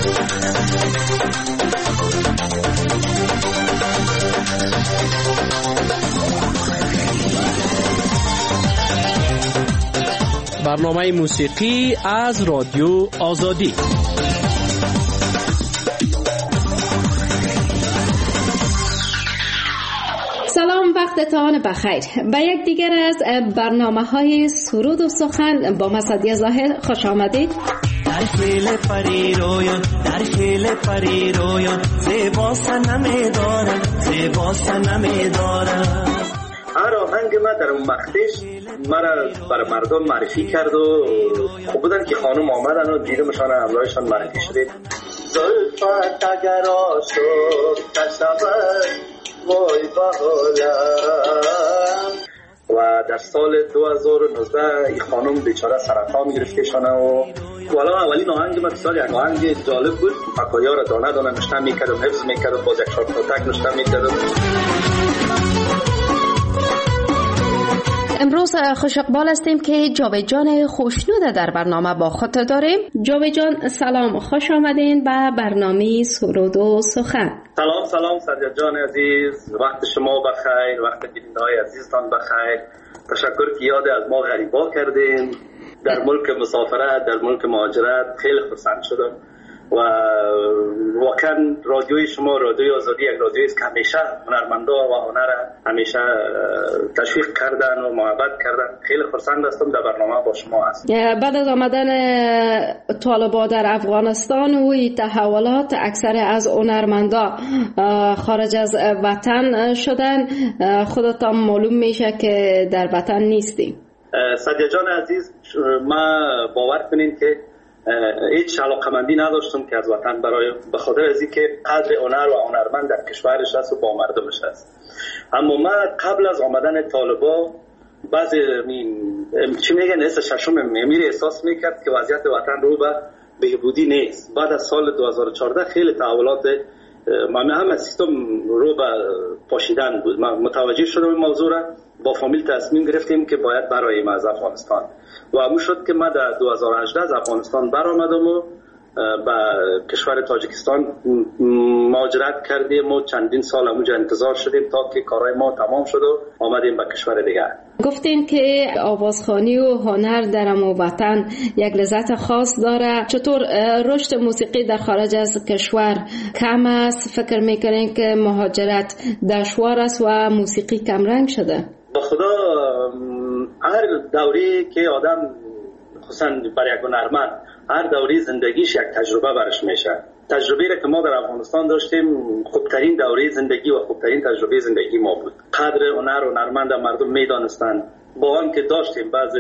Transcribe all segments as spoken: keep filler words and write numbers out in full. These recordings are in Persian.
برنامه موسیقی از رادیو آزادی. سلام، وقتتان بخیر. به یک دیگر از برنامه‌های سرود و سخن با مسعدی ظاهر خوش آمدید. در خیل پری رویان، در خیل پری رویان، زیبا سنمی دارم، زیبا سنمی دارم. هر آهنگ ما در اون مختش مرا برای مردم معرفی کرد و خوب بودن که خانم آمدن و دیدمشان همراهشان معرفی شدید. زلفت اگر آشد کشبت وای بحالم. و در سال دو هزار و نوزده این خانم بیچاره سرطان گرفتشانه و والا اولین آهنگ من سال یک آهنگ جالب بود. فکایا را دانه دانه نشته میکردم، حفظ میکردم، باز یک شارت تک نشته میکردم. امروز خوش اقبال هستیم که جاوید جان خوشنود در برنامه با خود داریم. جاوید جان سلام، خوش آمدین به برنامه سرود و سخن. سلام سلام سجاد جان عزیز، وقت شما بخیر، وقت بیننده‌های عزیزتان بخیر. تشکر که یاد از ما غریبا کردین. در ملک مسافرت، در ملک مهاجرت خیلی خرسند شدم و واقعا رادیوی شما، رادیوی آزادی، یک رادیویی است که همیشه هنرمندا و هنر همیشه تشویق کردن و محبت کردن. خیلی خرسند هستم در برنامه با شما هستم. بعد از آمدن طالبان در افغانستان و تحولات اکثر از هنرمندا خارج از وطن شدن، خودتان معلوم میشه که در وطن نیستیم. سجاد جان عزیز، ما باور کنین که هیچ علاقمندی نداشتم که از وطن برای به خاطر از اینکه قدر هنر و هنرمند در کشورش است و با مردمش است. اما ما قبل از آمدن طالبا بعضی چی میگن اس ششم امیر احساس میکرد که وضعیت وطن رو به بهبودی نیست. بعد از سال دو هزار و چهارده خیلی تحولات ما هم سیستم رو به پاشیدن بود. ما متوجه شدم این موضوع را، با فامیل تصمیم گرفتیم که باید براییم از افغانستان و همون شد که ما در دو هزار و هجده از افغانستان برآمدم و به کشور تاجیکستان مهاجرت کردیم و چندین سال اونجا انتظار شدیم تا که کارهای ما تمام شد و آمدیم به کشور دیگر. گفتین که آوازخوانی و هنر در امو وطن یک لذت خاص داره. چطور رشد موسیقی در خارج از کشور کم است؟ فکر میکنین که مهاجرت دشوار است و موسیقی کم رنگ شده؟ با خدا هر دوری که آدم خصوصا برای یک هنرمند هر دوری زندگیش یک تجربه برش میشه. تجربه را که ما در افغانستان داشتیم خوبترین دوره زندگی و خوبترین تجربه زندگی ما بود. قدر هنر و هنرمند مردم میدانستند. با آن که داشتیم بعض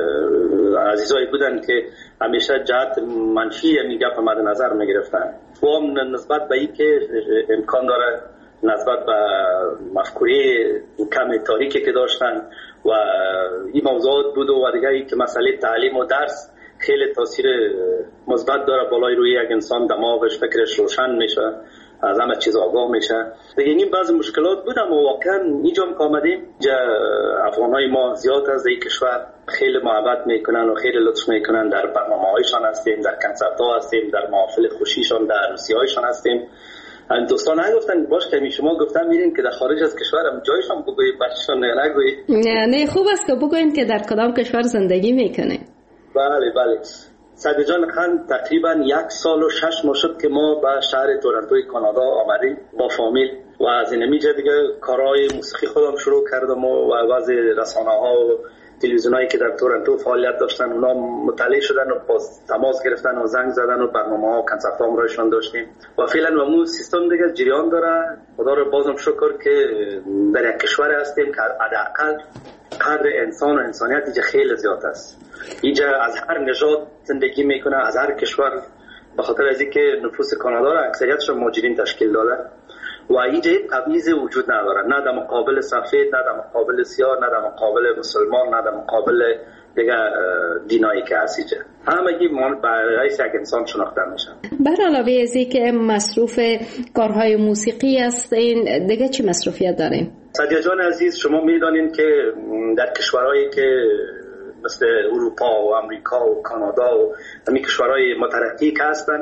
عزیزایی بودن که همیشه جهت منفی این گپ مد نظر میگرفتن و هم نسبت به این که امکان داره نسبت به مفکوره کم تاریکی که داشتن و این موضوعات بود و دیگه ای که مسئله تعلیم و درس خیلی تاثیر مثبت داره بالای روی یک انسان، دماغش فکرش روشن میشه، از همه چیز آگاه میشه. دیگه این بعضی مشکلات بود اما واقعا اینجا که آمدیم جا افغانهای ما زیاد از این کشور خیلی محبت میکنن و خیلی لطف میکنن. در برنامه هایشان هستیم، در کنسرت ها هستیم، در محافل خوشیشان، در عروسی هایشان هستیم. دوستان ها گفتن باش که شما گفتن میرین که در خارج از کشورم جایشان بگویید، بچه‌شان نه نگویید. نه نه خوب است که بگوین که در کدام کشور زندگی میکنه. بله بله. سعید جان خان تقریبا یک سال و شش ماه شد که ما به شهر تورنتوی کانادا آمدیم با فامیل و از این میجه دیگه کارهای موسیقی خودم شروع کردم و بعضی رسانه ها و تلویزیونایی که در تورنتو فعالیت داشتن اونا مطلع شدن و باز تماس گرفتن و زنگ زدن و برنامه ها و کنسرت ها امرایشان داشتیم و فعلا و مو سیستم دیگه جریان داره. خدا رو بازم شکر که در یک کشور هستیم که حداقل قدر انسان و انسانیت اینجا خیلی زیاد است. اینجا از هر نژاد زندگی میکنه، از هر کشور، به خاطر از اینکه نفوس کانادا را اکثریتش مهاجرین تشکیل داده و اینجا تبعیض وجود نداره، نه در مقابل سفید، نه در مقابل سیاه، نه در مقابل مسلمان، نه در مقابل دیگه دینایی که هست اینجا. همگی برای یک انسان شناخته میشن. بر علاوه از اینکه مصروف کارهای موسیقی هستین دیگه چی مصروفیت دارین؟ سعید جان عزیز، شما میدانین که در کشورهایی که مثل اروپا و امریکا و کانادا و همین کشورهای مترقی که هستن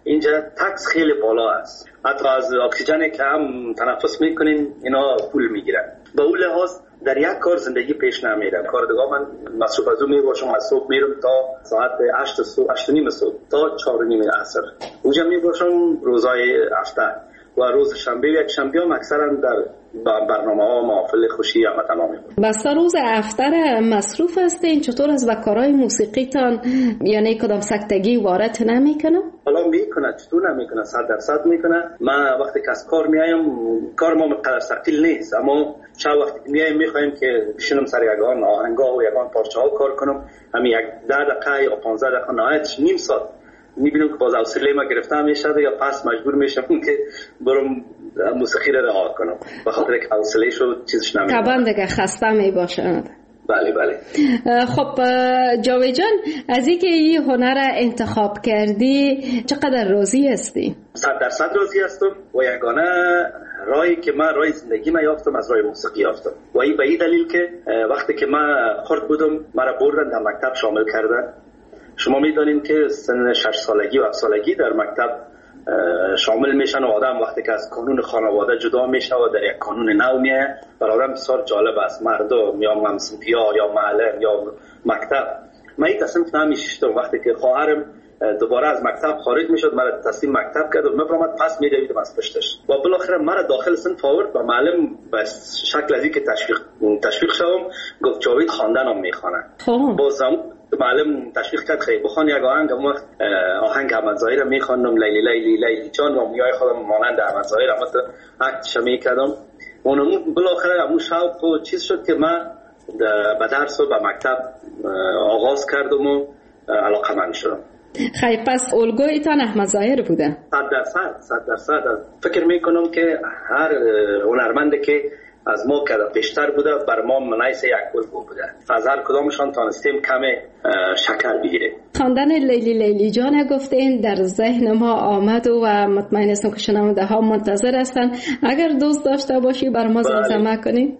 اینجا تکس خیلی بالا است، حتی از اکسیژنی که هم تنفس میکنین اینا پول میگیرن. با اون لحاظ در یک کار زندگی پیش نمیره. کار دیگه من مصروف از اون میباشم، از صبح میرم تا ساعت هشت صبح، هشت و نیم صبح تا چهار و نیم عصر اونجا میباشم روزای هفته و روز شنبه یک شنبه هم اکثرا در برنامه ها محافل خوشی یا متنا میباشم. بس تا روز افتر مصروف هستین، چطور از کارهای موسیقی تان یعنی کدام سکتگی وارد نمیکنه؟ حالا میکنه، چطور نمیکنه، صد درصد میکنه. من وقتی که از کار میایم، کار ما مقدر ثقیل نیست، اما چه وقتی که میایم میخوایم که بشینم سر یگان آهنگا و یگان پارچه ها کار کنم، همین یک ده دقیقه یا پانزده دقیقه نهایتش نیم ساعت میبینم که باز حوصله ما گرفته میشه یا پس مجبور میشم که برم موسیقی رو رها کنم، به خاطر که حوصله شو چیزش نمیشه. طبعا دیگه خسته میباشه. بله بله. خب جاوید جان، از اینکه این هنر را انتخاب کردی چقدر راضی هستی؟ صد درصد راضی هستم و یگانه راهی که من راه زندگی ما یافتم از راه موسیقی یافتم و این به این دلیل که وقتی که من خرد بودم مرا بردن در مکتب شامل کردن. شما میدونین که سن شش سالگی و هفت سالگی در مکتب شامل میشن و آدم وقتی که از قانون خانواده جدا میشه و در یک قانون نو میه، برای آدم بسیار جالب است. مردم یا همسنفیا یا معلم یا مکتب. من این تصمیم نمیشتم وقتی که خواهرم دوباره از مکتب خارج میشد، مرا تصمیم مکتب کرد و من برام پس میدویدم از پشتش و بالاخره مرا داخل صنف آورد و معلم به شکل از اینکه تشویق تشویق شوم گفت جاوید خواندنم میخوانه. بازم معلم تشویق کرد خیلی بخوان یک آهنگ. اون وقت آهنگ احمد ظاهر میخواندم، لیلی لیلی لیلی جان و میای خودم مانند احمد ظاهر اما اکتش میکردم. اون بالاخره همون شوق و چیز شد که من به درس و به مکتب آغاز کردم و علاقه‌مند شدم. خیلی پس الگویتان احمد ظاهر بوده؟ صد درصد صد درصد. فکر میکنم که هر هنرمندی که از ما که بیشتر بوده بر ما منایس یک الگو بوده. از هر کدامشان تانستیم کم شکل بگیره. خواندن لیلی لیلی جان گفتین در ذهن ما آمد و مطمئن هستم که شنونده ها منتظر هستن. اگر دوست داشته باشی بر ما زمزمه کنی.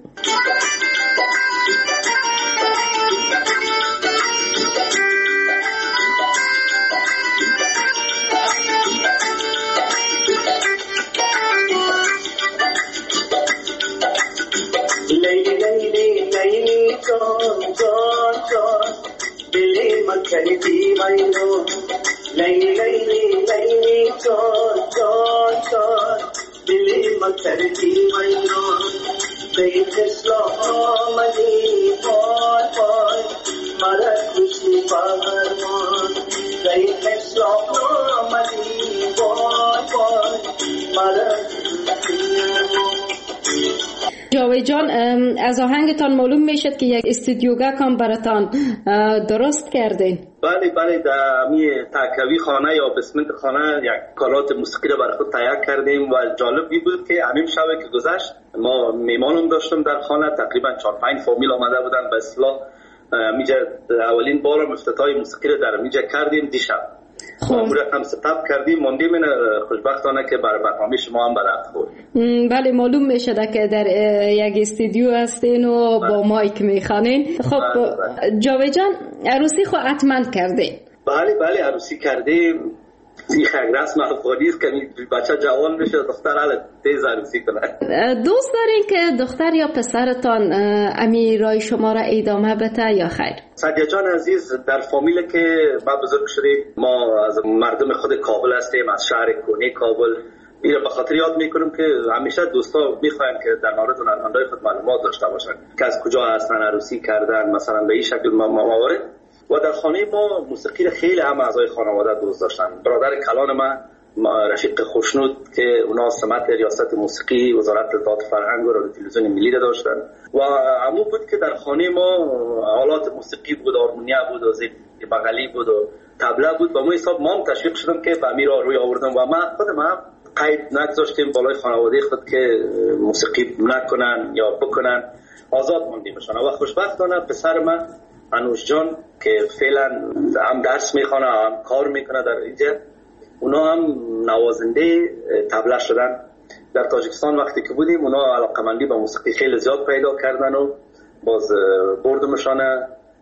करती वैलो लैली लैली लैली चोर चोर चोर दिल्ली में करती वैलो देख इस्लामली बोल बोल मरा खुशी बाहर मान देख इस्लामली बोल बोल मरा جاوید جان، از آهنگتان معلوم میشد که یک استودیوگاه کام براتان درست کردین. بله بله، در می تاکوی خانه یا بسمنت خانه یک کارات موسیقی رو برای خود تیار کردیم و جالبی بود که همین شبه که گذشت ما میمانم داشتم در خانه، تقریبا چهار پنج فامیل آمده بودن به اصطلاح. میجا اولین بارم افتتاحی موسیقی رو در میجا کردیم دیشب. خب هم ستاب کردیم موندیم. این خوشبختانه که برای برنامه شما هم برات خورد. بله معلوم میشده که در یک استودیو هستین و با مایک میخوانین. خب جاوید جان، عروسی خو حتما کردین؟ بله بله عروسی کردیم. این خیلی رسم افغانی است که بچه جوان بشه دختر حالا تیز عروسی کنه. دوست دارین که دختر یا پسرتان امی رای شما را ادامه بده یا خیر؟ سعدیه جان عزیز، در فامیل که ما بزرگ شدیم، ما از مردم خود کابل هستیم، از شهر کنی کابل. میره به خاطر یاد میکنم که همیشه دوستا میخواین که در مورد هنرمندای خود معلومات داشته باشن که از کجا هستن، عروسی کردن مثلا به این شکل موارد. و در خانه ما موسیقی خیلی هم اعضای خانواده دوست داشتن. برادر کلان ما رفیق خوشنود که اونا سمت ریاست موسیقی وزارت اطلاعات فرهنگ و رادیو تلویزیون ملی داشتن و عمو بود که در خانه ما آلات موسیقی بود، آرمونیا بود و زیب بغلی بود و طبله بود. با ما حساب ما هم تشویق شدم که به امیر روی آوردم و ما خودم هم قید نگذاشتیم بالای خانواده خود که موسیقی نکنن یا بکنن، آزاد موندیمشان. و خوشبختانه پسر من انوش جان که فعلا هم درس میخونه هم کار میکنه در اینجا، اونا هم نوازنده طبله شدن. در تاجیکستان وقتی که بودیم اونا علاقمندی به موسیقی خیلی زیاد پیدا کردن و باز بردمشانه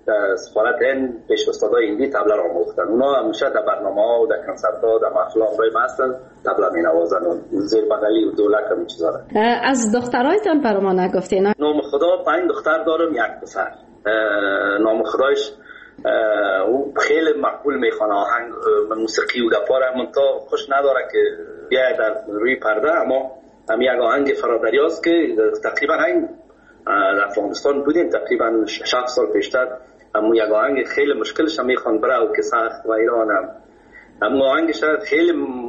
در سفارت هند پیش استادای هندی تبله را آموختن. اونا همیشه در برنامه‌ها و در کنسرت‌ها در محفل‌های ما هستن، تبله می‌نوازن و زیر بغلی و دولک هم چیزا. از دخترایتان برای ما نگفتین؟ نام خدا پنج دختر دارم، یک پسر. نام خدایش او خیلی مقبول میخوانه آهنگ موسیقی و گپا را، من تا خوش نداره که بیاید در روی پرده، اما هم یک آهنگ فرادریاست که تقریبا این در افغانستان بودیم تقریبا شش سال پیشتر، اما یک آهنگ خیلی مشکلش هم میخوان برای او که سخت و ایران هم اما آهنگش خیلی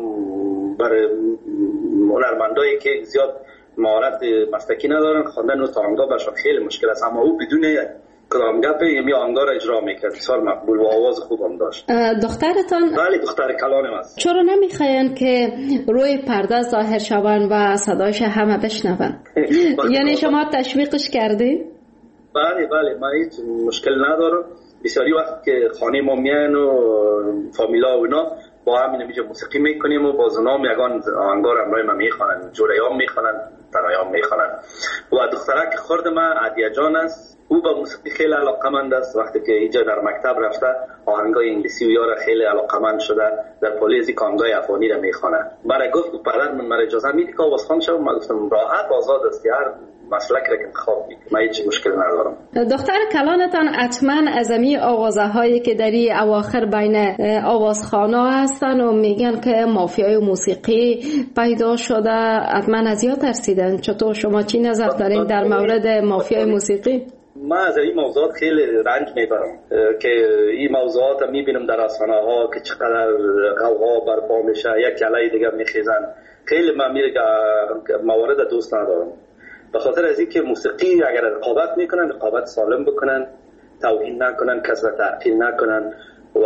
برای هنرمندایی که زیاد مهارت مسلکی ندارن خواندن و آهنگا برشان خیلی مشکل است، اما او بدون کدام گپ یمی آهنگا را اجرا میکرد، بسیار مقبول و آواز خوب هم داشت. دخترتان؟ بله دختر کلانم است. چرا نمیخواین که روی پرده ظاهر شوند و صدایش همه بشنون؟ یعنی شما تشویقش کردی؟ بله بله من هیچ مشکل ندارم. بسیاری وقت که خانه ما میان و فامیلا و اینا با هم اینجا موسیقی میکنیم و باز اونا یگان آهنگا را امرای ما میخوانن، جوریام میخوانن، تنایام میخوانن. و دخترک خرد ما عدیه جان است، او با موسیقی خیلی علاقمند است. وقتی که اینجا در مکتب رفته آهنگای انگلیسی و یارا خیلی علاقمند شده، در پلیسی کانگای افغانی را میخوانه. برای گفت پدر من مرا اجازه میدی که آواز خوان شم؟ من گفتم راحت آزاد است، هر مسلک را که انتخاب میکنی، من هیچ مشکل ندارم. دختر کلانتان حتما از امی آوازه هایی که در این اواخر بین آوازخوانا هستن و میگن که مافیای موسیقی پیدا شده، حتما از یا ترسیدن. چطور شما چی نظر دارین در مورد مافیای موسیقی؟ من از این موضوعات خیلی رنج میبرم که این موضوعات میبینم در رسانه ها که چقدر غوغا برپا میشه، یک علیه دیگر میخیزن. خیلی من میره موارد دوست ندارم، به خاطر از اینکه موسیقی اگر رقابت میکنن رقابت سالم بکنن، توهین نکنن، کسب تعطیل نکنن و,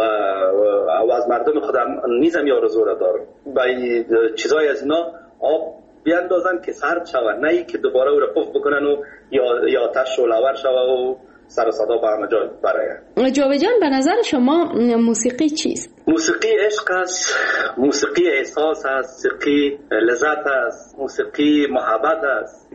و از مردم خودم نیزم یا رزو را دارم و چیزای از اینا آب بیاندازن که سرد شود، نه ای که دوباره او را پف بکنن و یا یا آتش شعله‌ور شود و سر و صدا به همه جا برآید. جاوید جان به نظر شما موسیقی چیست؟ موسیقی عشق است، موسیقی احساس است، موسیقی لذت است، موسیقی محبت است.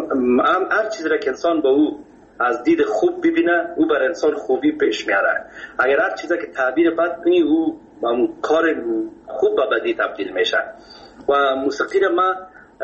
هر چیزی را که انسان با او از دید خوب ببینه او بر انسان خوبی پیش میاره. اگر هر چیزی که تعبیر بد کنی او کار خوب به بدی تبدیل میشه. و موسیقی را من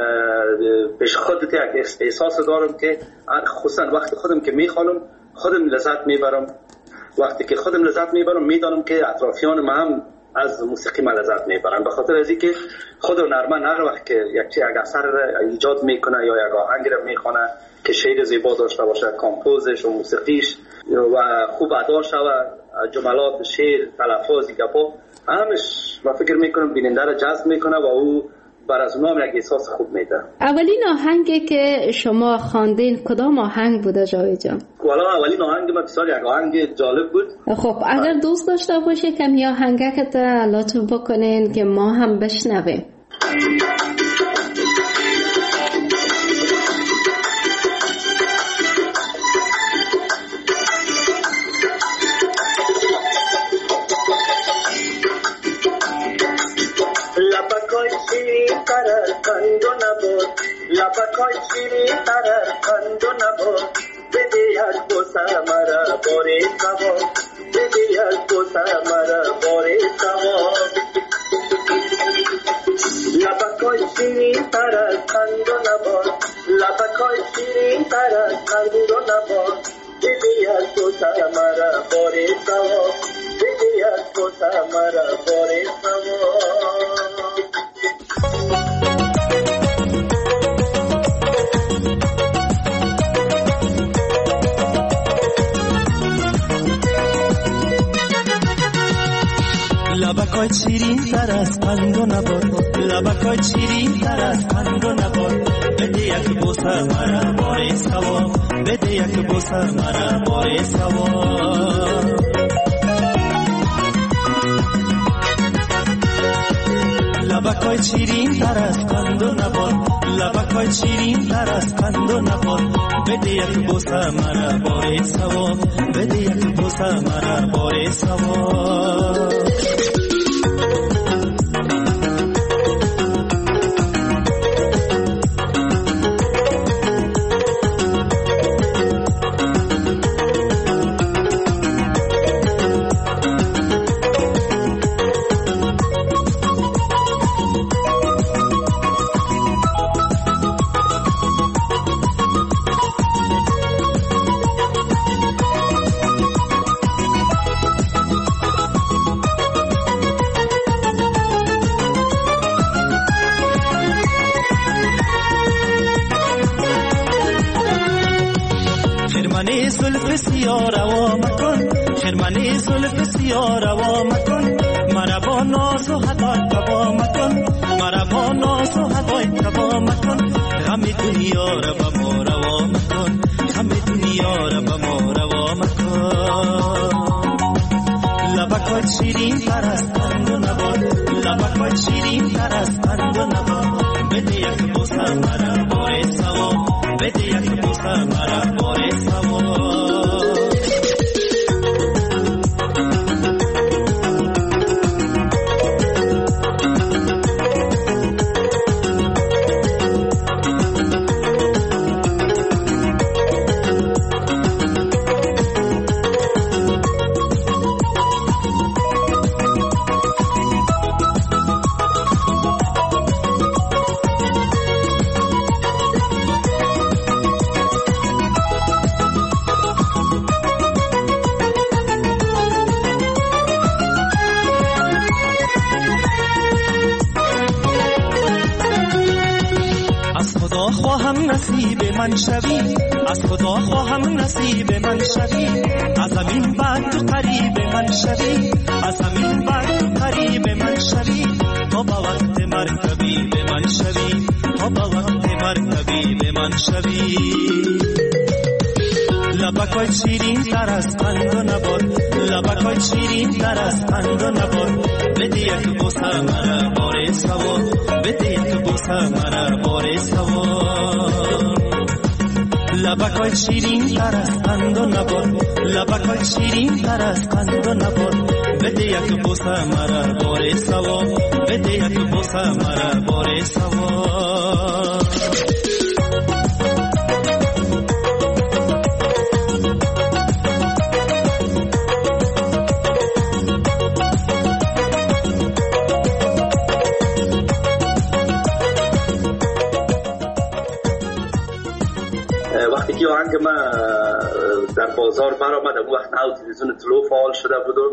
پیش خودت یک احساس دارم که خصوصا وقتی خودم که میخوانم خودم لذت میبرم. وقتی که خودم لذت میبرم میدانم که اطرافیان ما هم از موسیقی ما لذت میبرن، به خاطر از اینکه خود هنرمند هر وقت که یک چیز اثر ایجاد میکنه یا یک آهنگ را میخونه که شعر زیبا داشته باشه، کامپوزش و موسیقیش و خوب ادا شود، جملات شعر تلفظ گپا همش من فکر میکنم بیننده را جذب میکنه و او بر از اونام یک احساس خوب میده. اولین آهنگی که شما خواندین کدام آهنگ بوده جاوید جان؟ والا اولین آهنگ من بسیار یک آهنگ جالب بود. خب اگر دوست داشته باشه کم یا آهنگک لطف بکنین که ما هم بشنویم. Kando nabo, la pakoy chiri tarar kando nabo, bediyar kosa mara bore kavo, bediyar kosa mara bore kavo. La pakoy chiri tarar kando nabo, la pakoy chiri tarar kando nabo, bediyar kosa mara bore kavo, bediyar kosa mara bore kavo. لبکای شیرین تر از قند و نبات، لبکای شیرین تر از قند و نبات، بده یک بوسه مرا باری سوا، بده یک بوسه مرا باری سوا. لبکای شیرین تر از قند و نبات، لبکای شیرین تر از قند و نبات، بده یک بوسه مرا باری سوا، بده یک بوسه مرا باری سوا. سیاه روا مکن، خرمن زلف سیاه روا مکن، مرا با ناز و هدای تبا مکن، مرا با ناز و هدای تبا مکن، غم دنیا را با ما روا مکن، غم دنیا را با ما روا مکن. لبکات شیرین تر از قند و نبات، لبکات شیرین تر از قند و نبات، بده یک بوسه مرا بار ثواب، بده یک بوسه مرا بار ثواب. نصیب من شوی، از خدا خواهم نصیب من شوی، از زمین بعد تو قریب من شوی، از زمین بعد تو قریب من شوی، تا با وقت مرکبی به من شوی، تا با وقت مرکبی به من شوی. لبکای شیرین تر از قند و نبات، لبکای شیرین تر از قند و نبات، بده یک بوسه مرا بار ثواب، بده یک بوسه مرا بار ثواب. لبکای شیرین تر از قند و نبات، لبکای شیرین تر از قند و نبات، بده یک بوسه مرا بار ثواب، بده یک بوسه مرا بار ثواب. وقتی که آهنگ ما در بازار برآمد، اون وقت نو تلویزیون طلو فعال شده بود و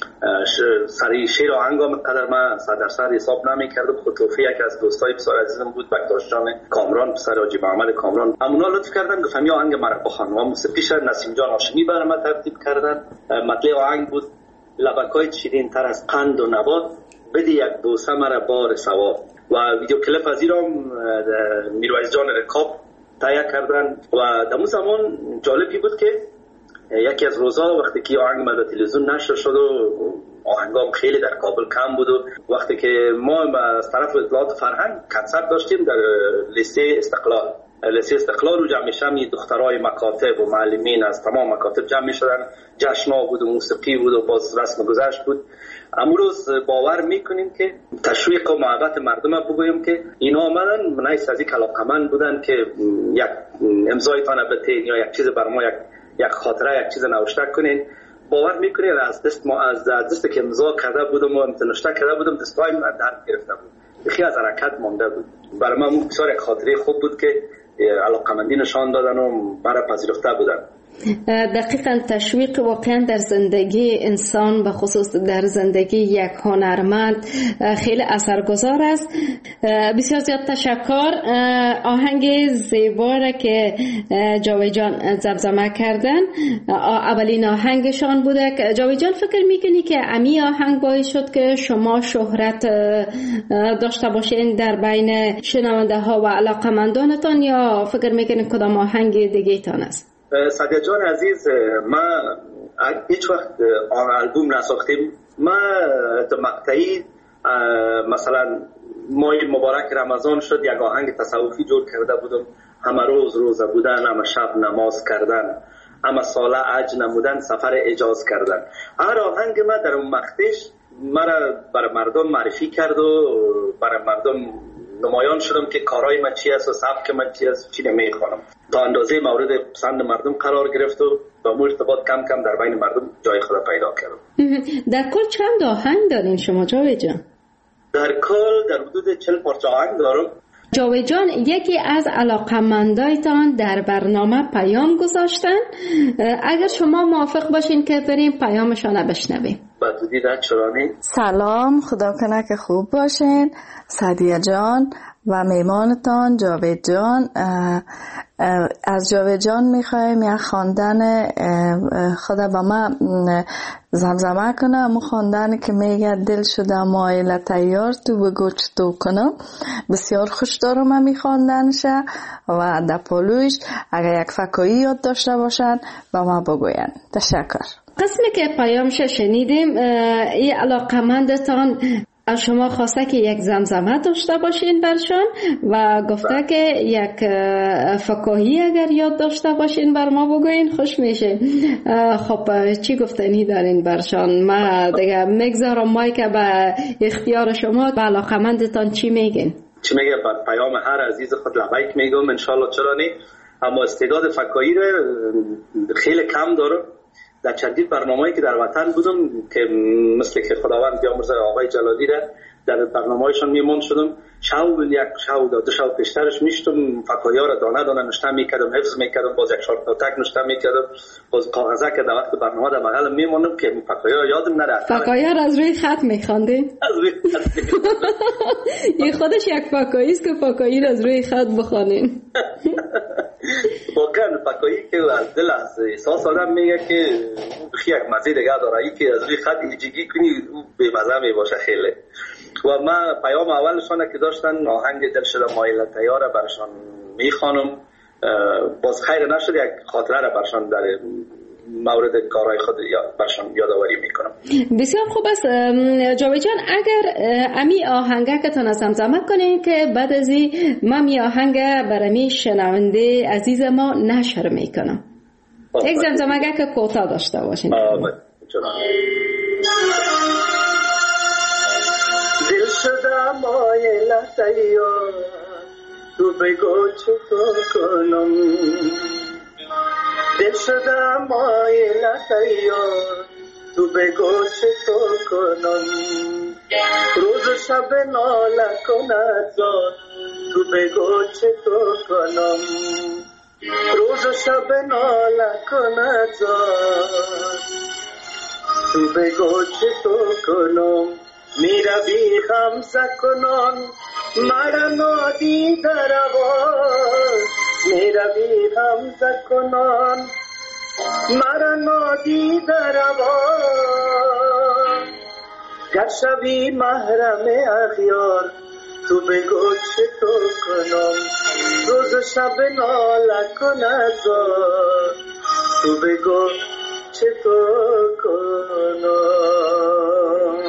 سری شیر آهنگ هم قدر من صد درصد حساب نمی کردم. خود توفی یک از دوستای بسیار عزیزم بود، بکتاش جان کامران، پسر حاجی محمد کامران، همونا لطف کردن گفتم یا آهنگ مرا بخوان و موسیقیش نسیم جان هاشمی برای من ترتیب کردن. مطلع آهنگ بود لبکای شیرین تر از قند و نبات، بده یک بوسه مرا بار ثواب. و ویدیو کلیپ از ایران میرویس جان رکاب تهیه کردن و در اون زمان جالبی بود که یکی از روزا وقتی که آهنگ ما در تلویزیون نشر شد و آهنگام خیلی در کابل کم بود و وقتی که ما از طرف اطلاعات فرهنگ کنسرت داشتیم در لیسه استقلال، لیسه استقلال رو جمع میشم این دخترای مکاتب و معلمین از تمام مکاتب جمع میشدن، جشن‌ها بود و موسیقی بود و باز رسم گذشت بود. امروز باور میکنیم که تشویق و محبت مردم بگویم که اینا آمدن نیست از یک علاقمند بودن که یک امضایتان بتین یا یک چیز بر ما یک یک خاطره یک چیز نوشته کنین. باور میکنید از دست ما از دست که امضا کرده بودم و نوشته کرده بودم دستای من درد گرفته بود، خیلی از حرکت مانده بود. برای من بسیار یک خاطره خوب بود که علاقمندی نشان دادن و برای پذیرفته بودن. دقیقاً تشویق واقعا در زندگی انسان به خصوص در زندگی یک هنرمند خیلی اثرگذار است. بسیار زیاد تشکر. آهنگ زیبا را که جاوید جان زمزمه کردن اولین آهنگشان بوده. جاوید جان فکر میکنی که امی آهنگ باعث شد که شما شهرت داشته باشین در بین شنونده ها و علاقمندانتان، یا فکر میکنید کدام آهنگ دیگه تان است؟ سعدیه جان عزیز، ما هیچ وقت آلبوم نساختیم. ما مقطعی مثلا ماه مبارک رمضان شد یک آهنگ تصوفی جور کرده بودم، همه روز روزه بودن، همه شب نماز کردن، همه ساله حج نمودن، سفر اجاز کردن. هر آهنگ ما در اون مقطعش مرا برای مردم معرفی کرد و برای مردم نمایان شدم که کارهای من چی است و سبک من چی است، چی نمیخوانم. تا اندازه مورد پسند مردم قرار گرفت و با مو ارتباط کم کم در بین مردم جای خود پیدا کردم. در کل چند آهنگ دارین شما جاوید جان؟ در کل در حدود چهل پارچه آهنگ دارم. جاوید جان، یکی از علاقمندایتان در برنامه پیام گذاشتن، اگر شما موافق باشین که بریم پیامشان بشنویم. بدودی در چرانی. سلام، خدا کنه که خوب باشین. سعدیه جان، و میمانتان جاوید جان. از جاوید جان میخوایم یک خواندن خود با ما زمزمه کنه، همون خواندن که میگه دل شده مایل تیار تو بگو چطور کنم. بسیار خوش دارم همی خواندنشه و در پالویش اگر یک فکایی یاد داشته باشن با ما بگوین. تشکر. قسمی که پیامش شنیدیم این علاقمندتان از شما خواسته که یک زمزمه داشته باشین برشان و گفته که یک فکاهی اگر یاد داشته باشین بر ما بگوین خوش میشه. خب چی گفتنی دارین برشان؟ ما دیگه میگذارم مایک به اختیار شما. به علاقمندتان چی میگین؟ چی میگه؟ با پیام هر عزیز خود لبیک میگم انشالله. چرا نی؟ اما استعداد فکاهی رو خیلی کم دارم. در چندین برنامه‌ای که در وطن بودم که مثل که خداوند بیامرزه آقای جلادی را در برنامه‌هایشان میموند شدم، شو یک شو دو شو پیشترش میشتم فکاهی‌ها را دانه دانه نوشته میکردم، حفظ میکردم، باز یک شارت تک نوشته میکردم، باز کاغذه که در وقت برنامه در بغلم میموندم که فکاهی‌ها یادم نره. فکاهی‌ها را از روی خط میخواندین؟ از روی خط. این خودش یک فکاهی است که فکاهی را از روی خط بخوانین. واقعا فکاهی که از دل از احساس آدم میگه که بخی یک مزه دیگه داره، ای که از روی خط ایجگی کنی به مزه میباشه خیلی. و من پیام اولشان که داشتن آهنگ دل شده مایل تیاره برشان میخوانم. باز خیر نشد یک خاطره را برشان در مورد کارهای خود برشان یادآوری میکنم. بسیار خوب است جاوید جان. اگر امی آهنگه که تان زمزمه کنین که بعد از این من می آهنگه برمی شنونده عزیز ما نشر میکنم. یک زمزمه که کوتاه داشته باشین. دل شده مایل تیار تو بگو چطور کنم، دل شده مایل تیار تو بگو چطور کنم، روز شب ناله کند زار تو بگو چطور کنم، روز شب ناله کند زار تو بگو چطور کنم، میروی خمسه کنان مرا نادیده روان، میروی خمسه کنان مرا نادیده روان، گر شوی محرم اغیار تو بگو چطور کنم، روز شب ناله کند زار تو بگو چطور کنم.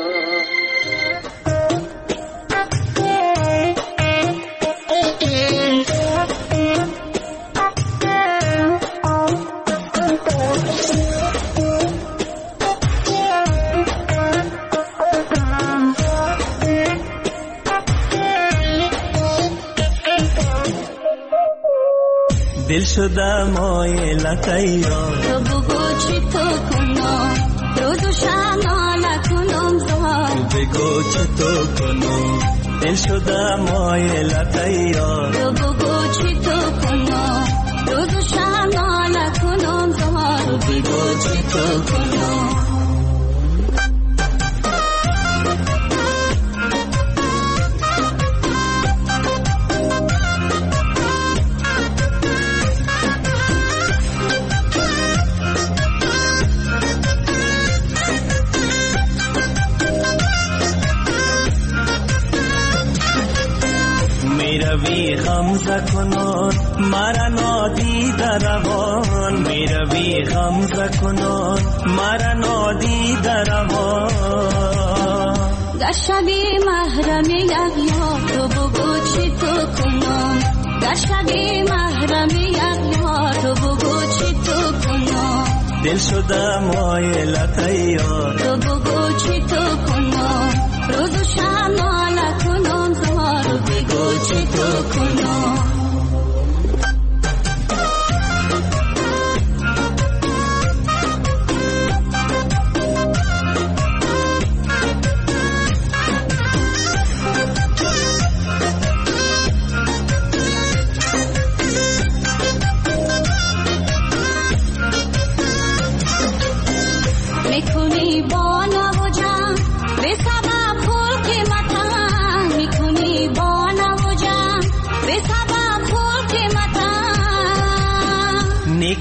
دل شده مایل تیار تو بگو چی تو کنم، روز و شب ناله کنم زار تو بگو چی تو کنم، دل شده مایل تیار تو بگو چی تو کنم، روز و شب ناله کنم زار تو بگو چی تو کنم. میروی غمزه کنان مرا نادیده روان، میروی غمزه کنان مرا نادیده روان، گر شوی محرم اغیار تو بگو چی تو کنم، گر شوی محرم اغیار تو بگو چی تو کنم، دل شده مایل تیار تو بگو چی تو کنم، روز و شب ناله کنم زار تو بگو چی تو کنم. میکنی با نوجان به سبب خلق مطمئن، میکنی با نوجان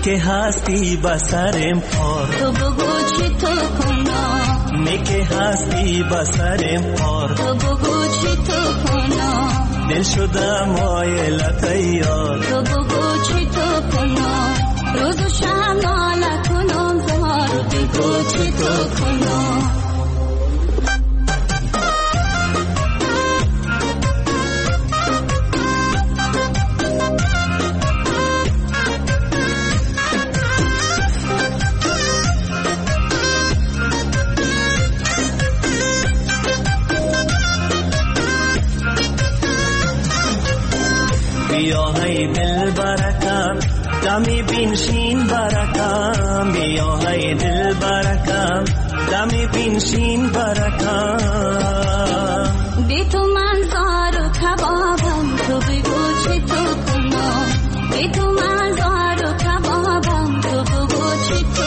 میکه هستی بسرم پار تو بگو چی تو کنم میکه هستی بسرم پار تو بگو چی تو کنم دل شده مایلت یار تو بگو چی تو کنم روز و شب ناله کنم زار تو بگو چی تو کنم بیا های دل برکم دمی بینشین برکم بیا های دل برکم دمی بینشین برکم بی تو من زار و کبابم تو بگو چی تو کنم بی تو من زار و کبابم تو بگو چی تو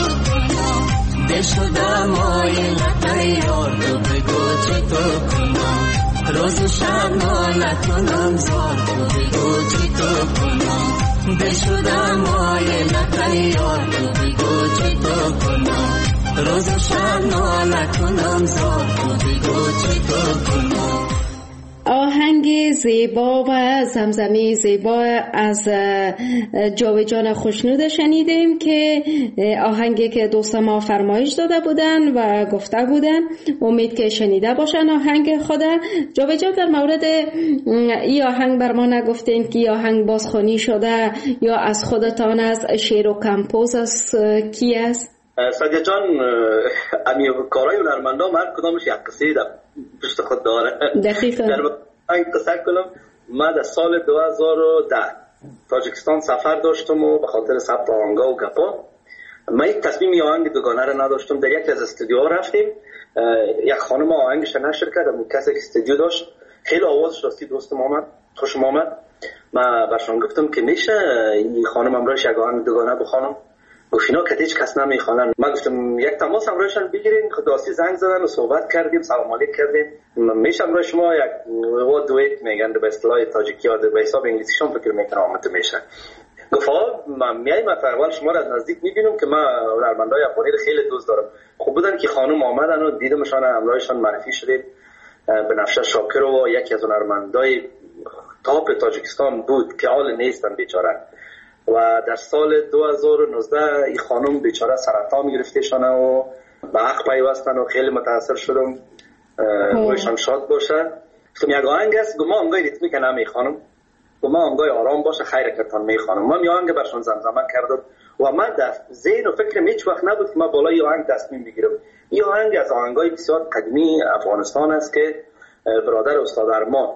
کنم دل شده مایلت یار تو بگو چی تو کنم روز و شب ناله کنم زار تو بگو چی تو کنم دل شده مایلت یار تو بگو چی تو کنم روز و شب ناله کنم زار تو بگو چی تو کنم. آهنگ زیبا و زمزمه زیبا از جاویدجان خوشنود شنیدیم که آهنگی که دوست ما فرمایش داده بودن و گفته بودن. امید که شنیده باشن آهنگ خود. جاویدجان در مورد این آهنگ بر ما نگفتین که این آهنگ بازخوانی شده یا از خودتان از شعر و کمپوز از کی است؟ سادیا جان امی کارهای هنرمندان هر کدامش یک قصه در پشت خود داره. دقیقاً. در این قصه کنم من در سال دو هزار و ده تاجیکستان سفر داشتم و به خاطر ثبت آهنگا و گپا من یک تصمیم آهنگ دوگانه را نداشتم. در یکی از استودیوها رفتیم، یک خانم آهنگش نشر کرد، اون کسی که استودیو داشت خیلی آوازش راستی دوستم آمد، خوشم آمد. من برشان گفتم که میشه این خانم امروز یک آهنگ دوگانه بخوانم. گفت اینا که هیچ کس نمیخوانن. من گفتم یک تماس امروزشان بگیرین. خداسی زنگ زدن و صحبت کردیم، سلام علیک کردیم. میشه امروز شما یک و دویت میگن به اصطلاح تاجیکی ها به حساب انگلیسیشون فکر میکنم آمده میشه. گفت من میایم اول شما را از نزدیک میبینم که من هنرمندای افغانی رو خیلی دوست دارم. خوب بودن که خانم آمدن و دیدمشان، امروزشان معرفی شدیم. بنفشه شاکر و یکی از هنرمندای تاپ تاجیکستان بود که حال نیستن بیچاره. و در سال دو هزار و نوزده این خانم بیچاره سرطان گرفتهشان و به حق پیوستن و خیلی متاثر شدم. رویشان شاد باشه. گفتم یک آهنگ است، گفتم آهنگای ریتمیک نمی خانم، گفتم آهنگای آرام باشه، خیر کتان می خانم. من می آهنگ برشان زمزمه کردم و من در ذهن و فکرم هیچ وقت نبود که من بالای آهنگ تصمیم بگیرم. این آهنگ از آهنگای بسیار قدیمی افغانستان است که برادر استاد ارمان،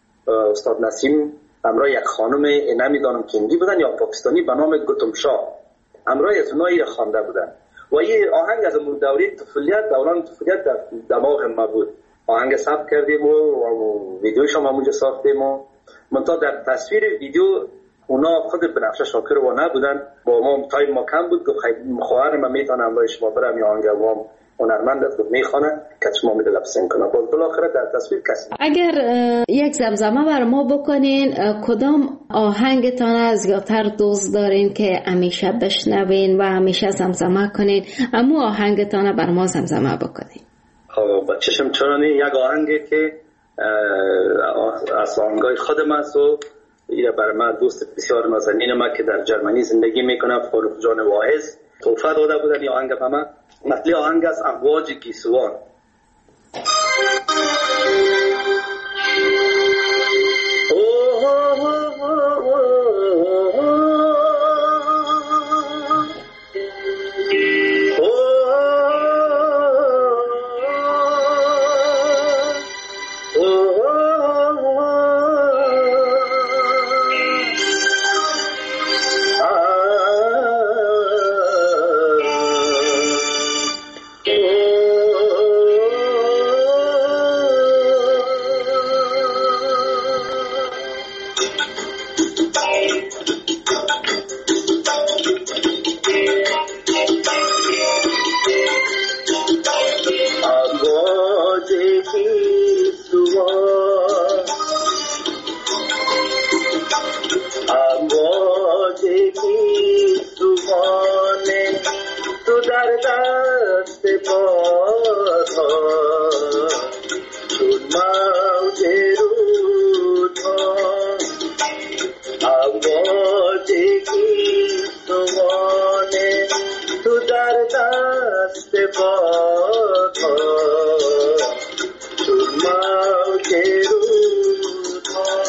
استاد نسیم همراه یک خانم نمیدانم که هندی بودن یا پاکستانی به نام گوتم شاه همراه از اونایی خوانده بودن و این آهنگ از اون دوره طفولیت دوران طفولیت در دماغ ما بود. آهنگ ثبت کردیم و, و ویدیوش هم همونجا ساختیم و منتها در تصویر ویدیو اونا خود بنفشه شاکر و نبودن، با ما تایم ما کم بود. گفت خواهر من میتونم همراه شما برم یا آهنگ و هنرمند است میخونه که شما میده لپسین کنه. باز بالاخره در تصویر کسی. اگر یک زمزمه بر ما بکنین کدام آهنگتان از زیادتر دوست دارین که همیشه بشنوین و همیشه زمزمه کنین، اما آهنگتان بر ما زمزمه بکنین؟ خب با چشم چرانی یک آهنگی که از آهنگای خودم است و این برای من دوست بسیار نازنین ما که در جرمنی زندگی میکنه، فاروق جان واعظ توفه داده بودن. این آهنگ به من مثل آهنگ از امواج گیسوان. Oh چون موج رودها آوازی گیسوانه تو در دست بادها چون موج رودها.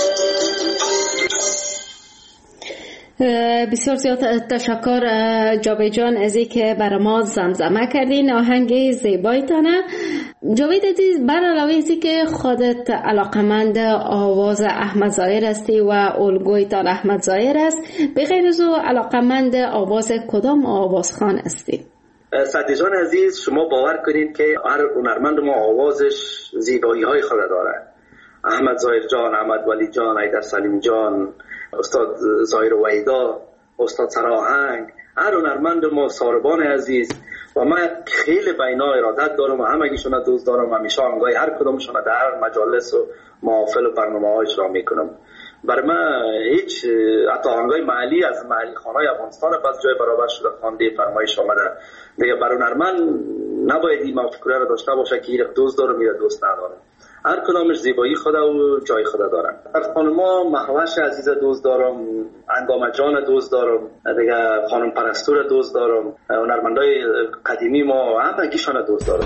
بسیار زیاد تشکر جاوید جان از اینکه برای ما زمزمه کردین آهنگ زیبایتانه. جاوید عزیز، بر علاوه از اینکه خودت علاقمند آواز احمد ظاهر هستی و الگویتان احمد ظاهر است، به غیر از او علاقمند آواز کدام آوازخوان هستی؟ سعدی جان عزیز، شما باور کنید که هر هنرمند ما آوازش زیبایی های خود داره. احمد ظاهر جان، احمد ولی جان، ایدر سلیم جان، استاد ظاهر ویدا، استاد سراهنگ، هر هنرمند ما ساربان عزیز و من خیلی بینا ارادت دارم و همگیشون دوست دارم. همیشه آنگاه هر کدومشون در هر مجالس و محافل و برنامه ها اجرا میکنم. برای من هیچ حتی آنگاه محلی از محلی خانهای افغانستان پس جای برابر شده خوانده فرمایش آمده. دیگه برای هنرمند نباید این مفکوره رو داشته باشه که این دوست دارم یا دوست ندارم. هر کدامش زیبایی خود و جای خود دارن. از خانما مهوش عزیز دوست دارم، انگام جان دوست دارم، دیگه خانم پرستور دوست دارم، هنرمندای قدیمی ما همگیشون دوست دارم.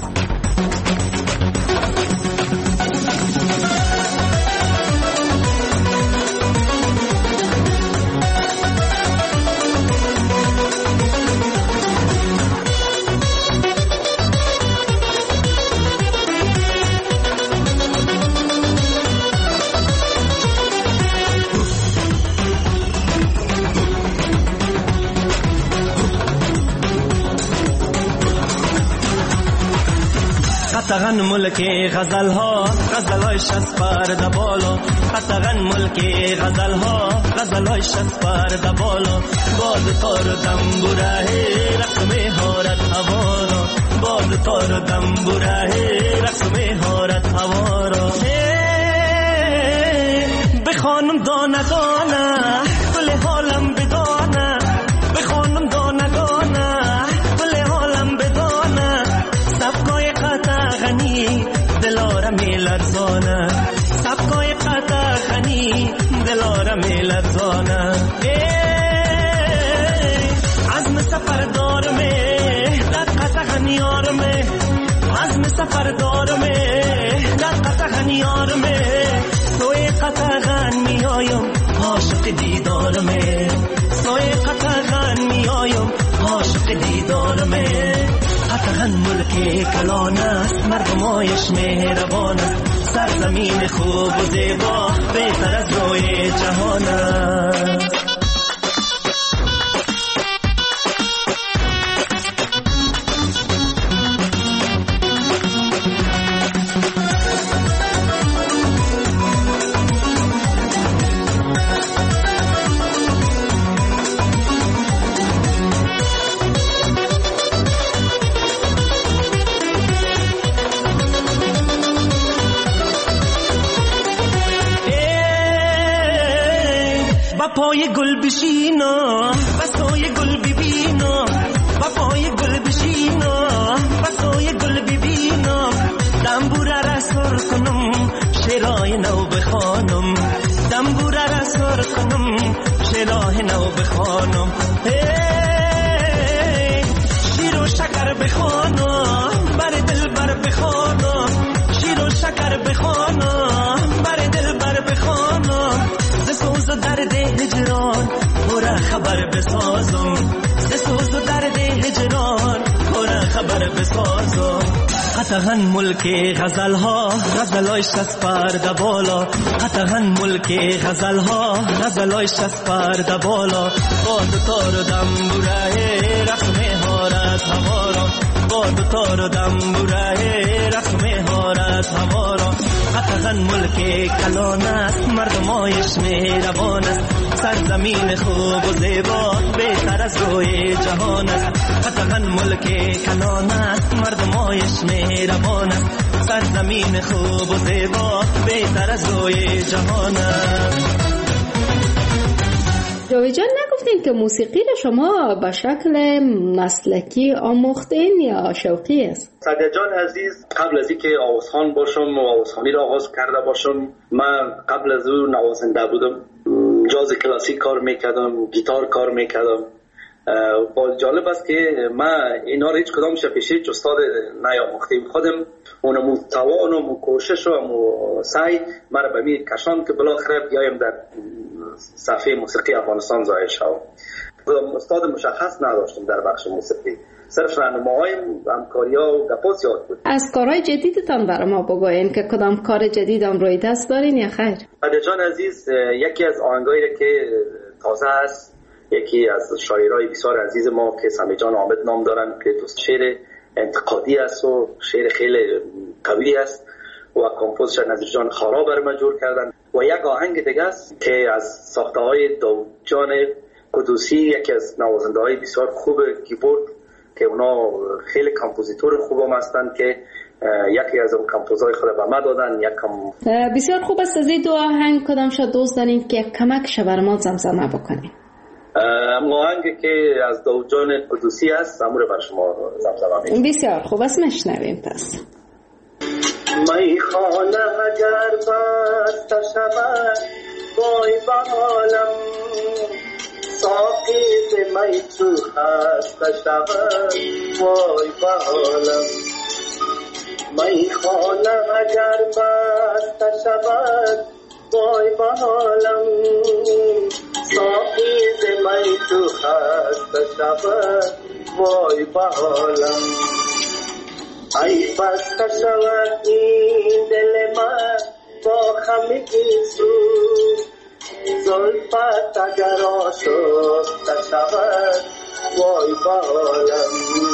قطعاً ملک غزل ها غزل های شست پرده بالا، قطعاً ملک غزل ها غزل های شست پرده بالا، باز تار دنبوره رقص مهارت هوارا، باز تار دنبوره رقص مهارت هوارا. به خانم دانه دانه گل حالم بدانه، به خانم دانه دانه گل حالم بدانه، سبکای قطع غنی دلارم لرزانه، سبکای قطع غنی دلارم لرزانه. عزم سفر دارمه در قطع غنیارمه، عزم سفر دارمه در قطع غنیارمه، توی قطع غنی آیم عاشق دیدارمه، توی قطع غنی آیم عاشق دیدارمه. قطعاً ملک کلان است، مردمایش مهربان است، سرزمین خوب و زیبا بهتر از روی جهان است. پای گل بشینا بسای گل ببینا، با پای گل بشینا بسای گل ببینا، دنبوره را سر کنم شعرهای نو بخوانم، دنبوره را سر کنم شعرهای نو بخوانم. شیر و شکر بخوانم بر دل بر بخوانم، شیر و شکر بخوانم بر دل بر بخوانم، سوز و درد هجران برا خبر بسازم، سوز و درد هجران برا خبر بسازم. قطعاً ملک غزل ها غزل های شست پرده بالا، قطعاً ملک غزل ها غزل های شست پرده بالا، باد تار و دنبوره رقص مهارت هوارا، باد تار و دنبوره رقص مهارت هوارا. قطعاً ملک کلان است، مردمایش مهربان است، سرزمین خوب و زیبا بهتر از روی جهان است. قطعاً ملک کلان است، مردمایش مهربان است، سرزمین خوب و زیبا بهتر از روی جهان است. جاوید جان، نگفت گفتین که موسیقی را شما به شکل مسلکی آموختین یا شوقی است؟ سعدیه جان عزیز، قبل از اینکه آوازخوان باشم و آوازخوانی را آغاز کرده باشم، من قبل از او نوازنده بودم، جاز کلاسیک کار میکردم، گیتار کار میکردم. با جالب است که من اینا رو هیچ کدامش پیش هیچ استاد نیاموختیم. خودم اونمو توان و کوشش و سعی مرا به می کشان که بالاخره بیایم در صفحه موسیقی افغانستان ظاهر شوم. استاد مشخص نداشتم در بخش موسیقی، صرف راهنماهای همکاری‌ها و گپا زیاد بود. از کارهای جدیدتان برای ما بگوین که کدام کار جدید هم روی دست دارین یا خیر؟ سعدیه جان عزیز، یکی از آهنگایی که تازه است، یکی از شاعرای بسیار عزیز ما که سمی جان حامد نام دارن که دوست شعر انتقادی است و شعر خیلی قوی است و کمپوزش نظیر جان خارا بر ما جور کردن. و یک آهنگ دیگه است که از ساخته های داود جان قدوسی، یکی از نوازنده های بسیار خوب کیبورد که اونا خیلی کمپوزیتور خوب هم هستن که یکی از اون کمپوزهای خود به ما دادن. یکم بسیار خوب است. از این دو آهنگ کدام شد دوست دارین که کمک شبر ما زمزمه بکنیم؟ آهنگ که از داود جان قدوسی است امور بر شما زمزمه می‌کنم. بسیار خوب است، میشنویم. پس می خانه اگر بست شود وای بحالم، ساقی به می تو هست شود وای بحالم. می خانه اگر بست شود وای بحالم، ساقی به می تو هست شود وای بحالم. ای بسته شود این دل من با خمگی سوز، زلفت اگر آشفته شود وای بحالم.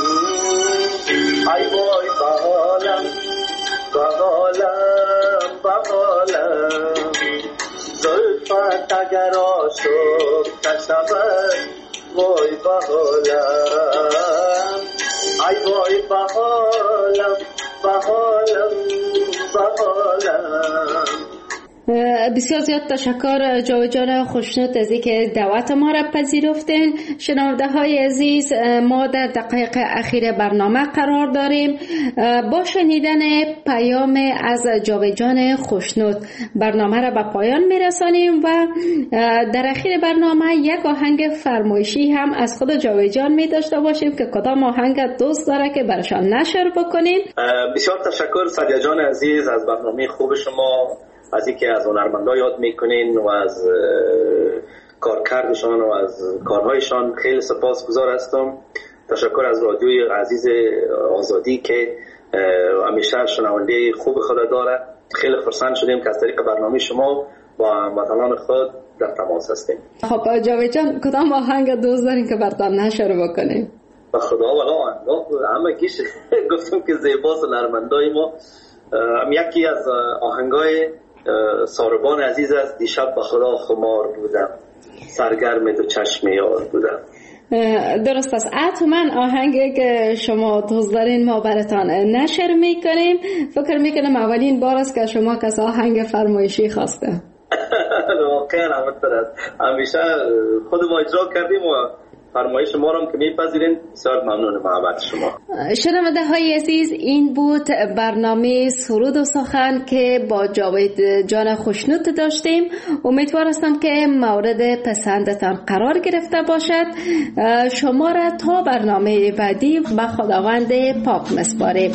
ای وای بحالم بحالم بحالم، زلفت اگر آشفته شود وای بحالم. ای وای بحالم بحالم بحالم. بسیار زیاد تشکر جاوید جان خوشنود از اینکه دعوت ما را پذیرفتین. شنونده های عزیز، ما در دقایق اخیر برنامه قرار داریم. با شنیدن پیام از جاوید جان خوشنود برنامه را به پایان میرسانیم و در اخیر برنامه یک آهنگ فرمایشی هم از خود جاوید جان می داشته باشیم که کدام آهنگ دوست داره که برشان نشر بکنین. بسیار تشکر سعدیه جان عزیز از برنامه خوب شما، از اینکه از هنرمندا یاد میکنین و از کارکردشان و از کارهایشان خیلی سپاسگزار هستم. تشکر از رادیوی عزیز آزادی که همیشه شنونده خوب خود داره. خیلی خرسند شدیم که از طریق برنامه شما با وطنان خود در تماس هستیم. خب جاوید جان، کدام آهنگ دوست دارین که براتون نشر بکنیم؟ به خدا والا همه کیش گفتم که زیباست هنرمندای ما. یکی از آهنگای ساربان عزیز است، دیشب به خدا خمار بودم، سرگرم دو چشم یار بودم. درست است. حتما آهنگی که شما دوست دارین ما براتان نشر میکنیم. فکر میکنم اولین بار است که شما کس آهنگ فرمایشی خواسته. واقعا همیشه خود ما اجرا کردیم و فرمایش ما رو که میپذیرین. بسیار ممنون محبت شما. شنونده های عزیز، این بود برنامه سرود و سخن که با جاوید جان خوشنود داشتیم. امیدوار هستم که مورد پسندتان قرار گرفته باشد. شما را تا برنامه بعدی به خداوند پاک مسپاریم.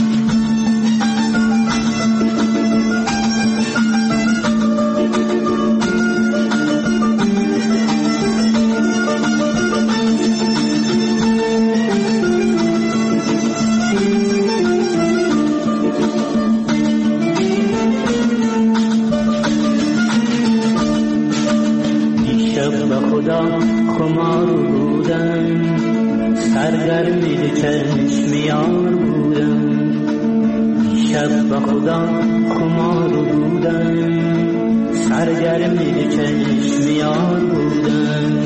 خمار بودم، سرگرمی چشم یار بودم. شب به خدا خمار بودم، سرگرمی چشم یار بودم.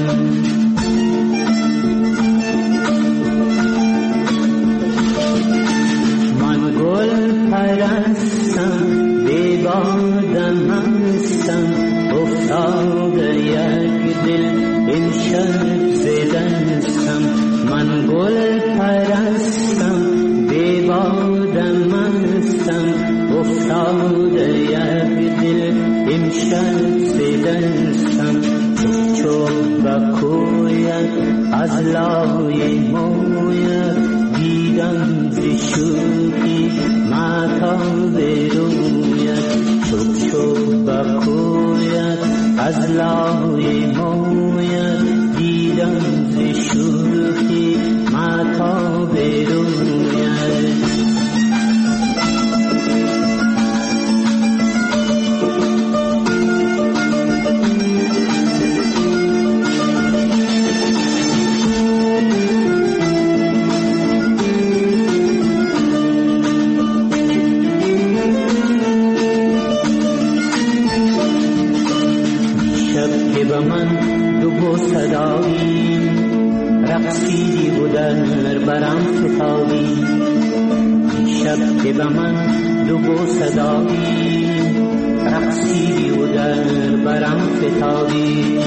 من گل پرستم، بیبادم هستم، افتاده یک دل این شهر دستم چوب چوب بکوید از لای موید دیدم ز شوخی ماتم بروید چوب چوب بکوید از لای موید دیدم ز شوخی ماتم بروید رقصیدی و در برم فتادی شب که به من دو بو صدایی رقصیدی و در برم فتادی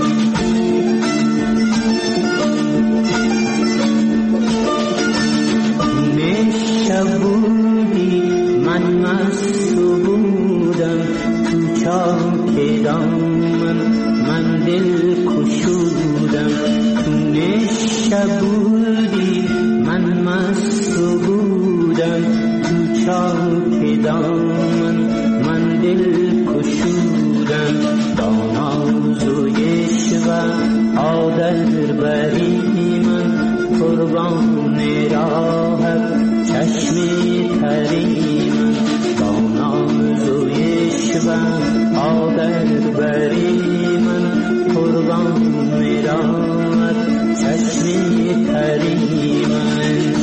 میشه بودی من مست بودم تو چاک دامن من دل کشودم نشه بودی من مست بودم تو چاک دامن من دل کشودم با ناز و عشق عادت بری من قربان راهت چشم تری من با ناز و عشق عادت بری من قربان راهت چشم تری من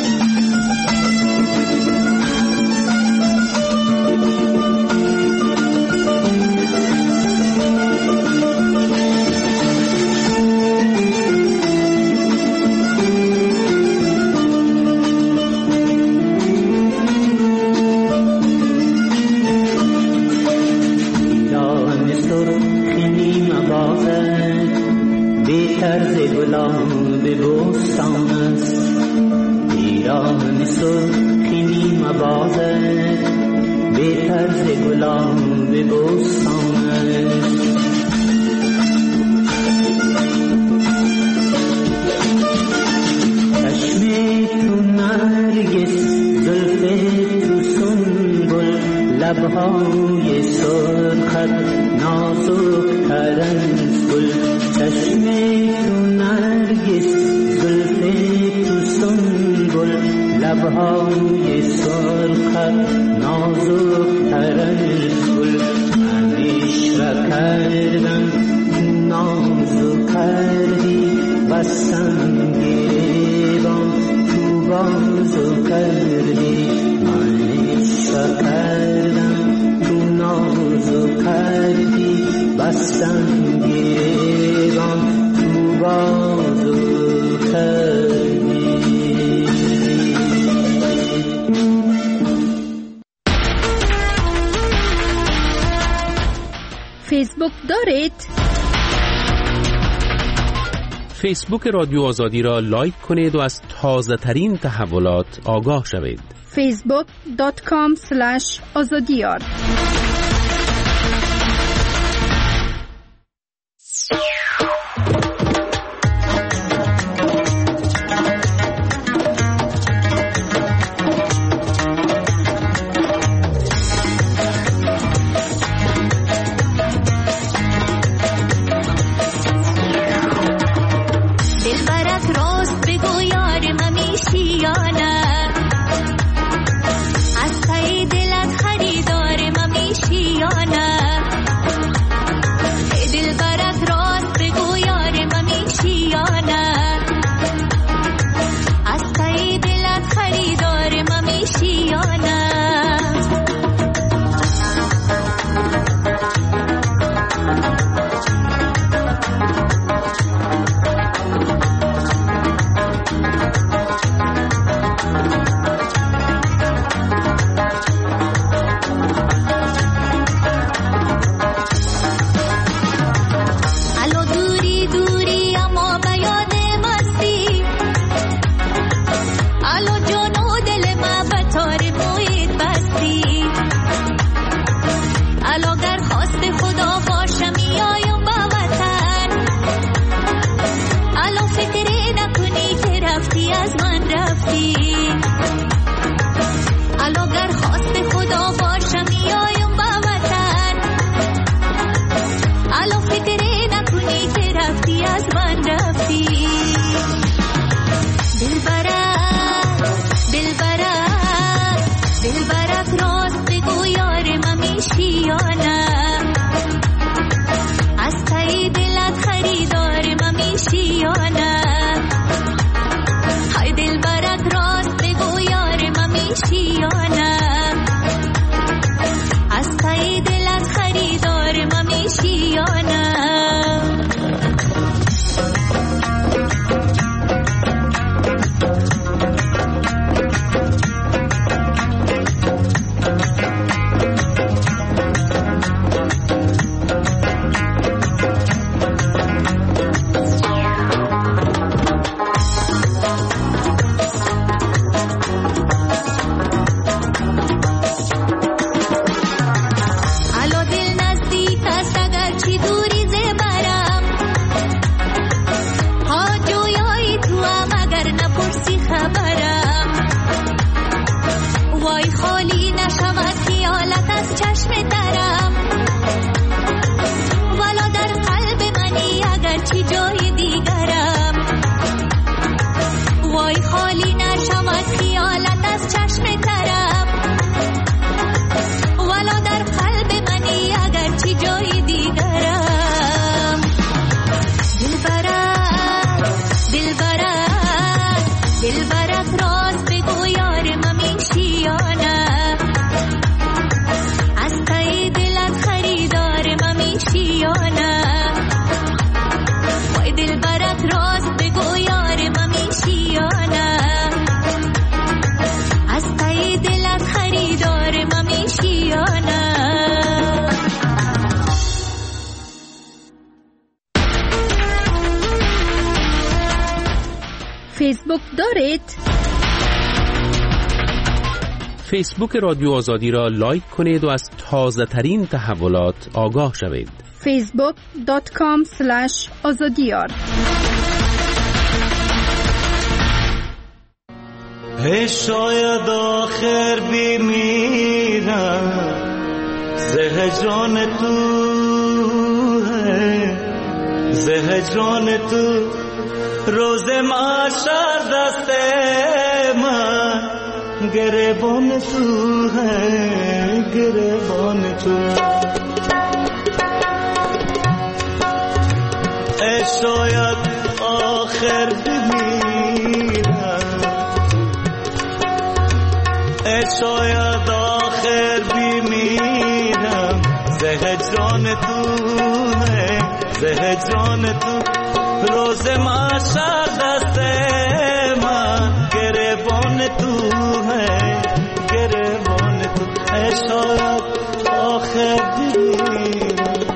طرز گلاب بوستان است ایران سرخی نیم بازد به طرز گلاب بوستان است چشم تو نرگس زلف تو سنبل لبهای سرخت نازک تر از گل چشم تو نرگس زلف تو سنبل لبهای سرخت نازک تر از گل من عشق کردم نازو کردی بستم گریبان تو بازو کردی من عشق کردم تو نازو کردی بستم گریبان تو بازو کردی فیسبوک دارید؟ فیسبوک رادیو آزادی را لایک کنید و از تازه ترین تحولات آگاه شوید. فیسبوک دات کام اسلش آزادیار از تای دلت خریدار ممیش یا نه وای دل برات راست بگو یار من میشی یا نه از تای دلت خریدار من میشی یا نه فیسبوک دارید؟ فیسبوک رادیو آزادی را لایک کنید و از تازه ترین تحولات آگاه شوید. فیسبوک دات کام اسلش آزادیار. شاید آخر بمیرم زهجان تو ہے زهجان تو روز معاشر دست من گریبان تو ہے گریبان تو ای شاید آخر بمیرم ای شاید آخر بمیرم زهجان تو ہے زهجان تو روز معاشر دست من گریبان تو ہے گریبان تو ای شاید آخر بمیرم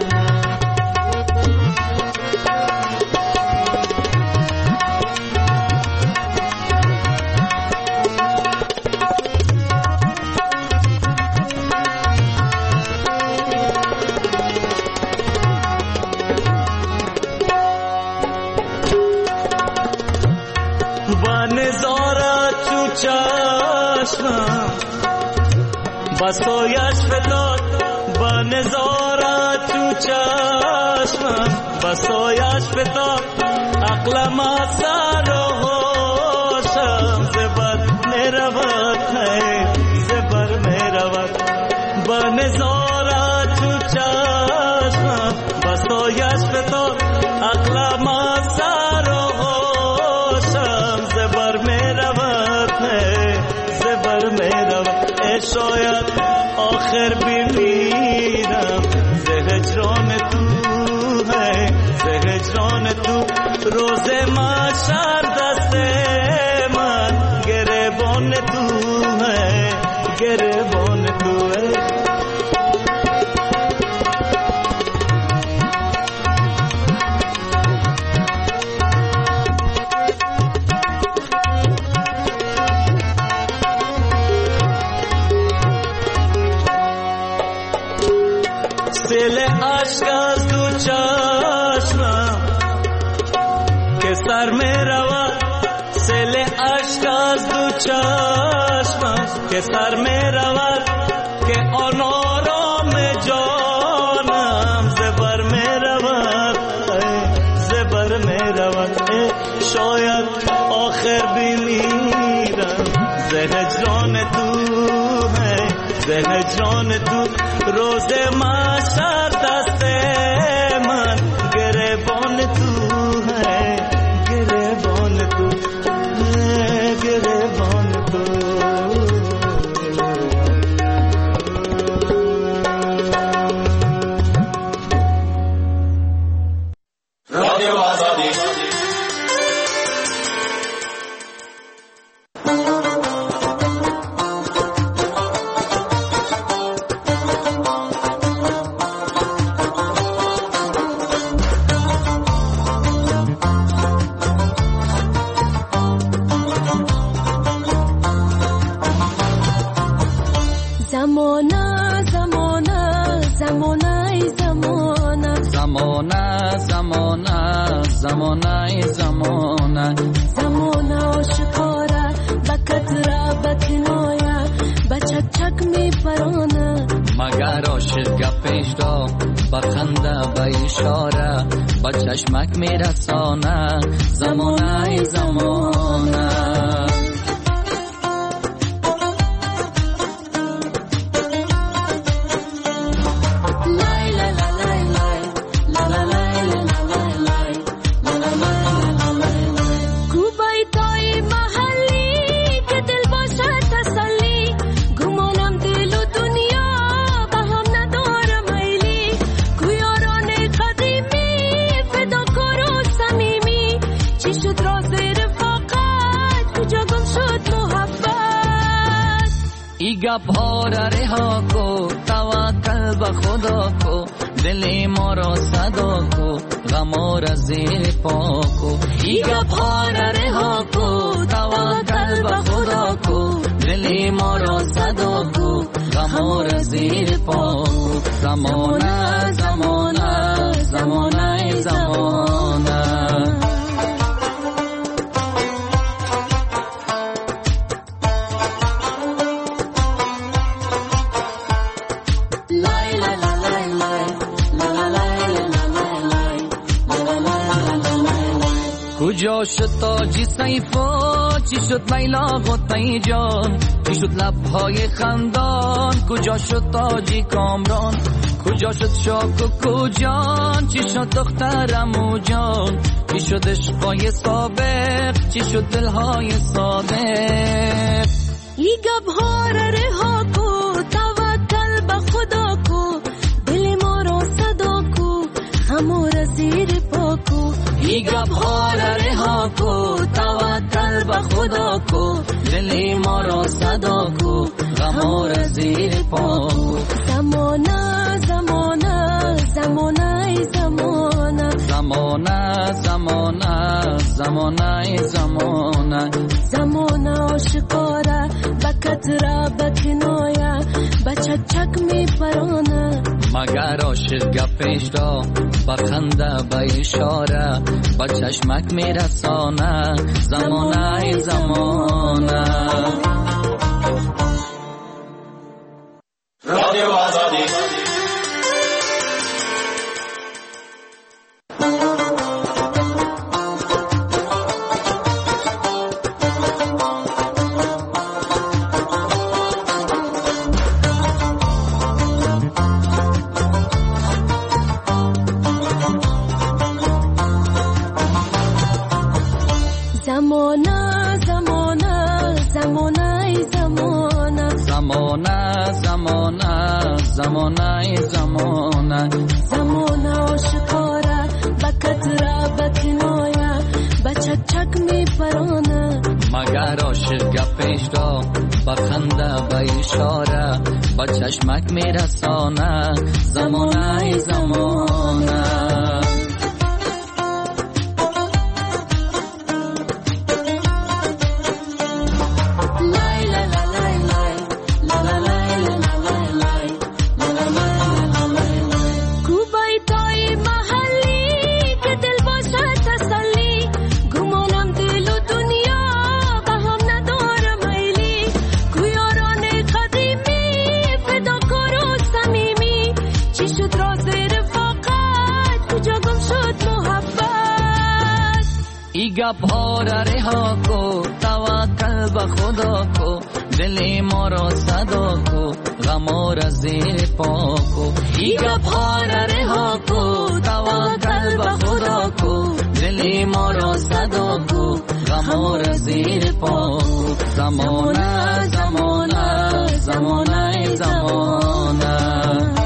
بسایش فتاد با نظاره تو چشمم بسایش فتاد عقلم سر و هوشم زبر میرود زبر میرود با نظاره تو چشمم بسایش فتاد عقلم سر و هوشم زبر میرود زبر میرود شاید آخر بمیرم زهجان تو ہے زهجان تو روز محشر دست من گریبان تو ہے گریبان تو ہے سیل عشق از دو چشمم که سر می رود سیل عشق از دو چشمم که سر می رود که آن آرام جانم زبر می رود زبر می رود شاید آخر بمیرم زهجان تو ہے زهجان تو روز محشر دست من گریبان تو ہے گریبان تو گریبان تو رادیو آزادی زمانه زمانه زمانه آشکاره بکت را بکنایه بچک چک می پرانه مگر عاشق گپش دا بخنده به اشاره با چشمک می رسانه زمانه زمانه چی شد راز رفاقت کجا گم شد محبت ای گپ ها را رها کو توکل به خدا کو دل ما را صدا کو غم را زیر پا کو ای گپ ها را رها کو توکل به خدا کو دل ما را صدا کو غم را زیر پا کو زمانه زمانه زمانه زمانه کجا شد تاجی سیفا چی شد لیلا غطای جان چی شد لبهای خندان کجا شد تاجی کامران کجا شد شاک و کجان چی شد دخترم و جان چی شد عشقای سابق چی شد دلهای صادق ای گبها را رها کو توکل به خدا کو دل ما را صدا کو همو را زیر پا کو ای گبها را رها کو توکل به خدا کو دل ما را صدا کو غم را زیر پا کو زمانه زمانه زمانه زمانه زمانه زمانه زمانه زمانه زمانه آشکاره بکتره بکنایه بچک چک می پرانه مگر عاشق گپش را بخنده به اشاره با چشمک می رسانه زمانه زمانه رادیو آزادی زمانه زمانه زمانه زمانه زمانه زمانه زمانه زمانه زمانه آشکاره بکتره بکنایه بچک چک می پرانه مگر عاشق گپش را بخنده به اشاره با چشمک می رسانه زمانه زمانه گپ‌ها را رها کو توکل به خدا کو دل ما را صدا کو غم را زیر پا کو ای گپ‌ها را رها کو توکل به خدا کو دل ما را صدا کو غم را زیر پا کو زمانه زمانه زمانه زمانه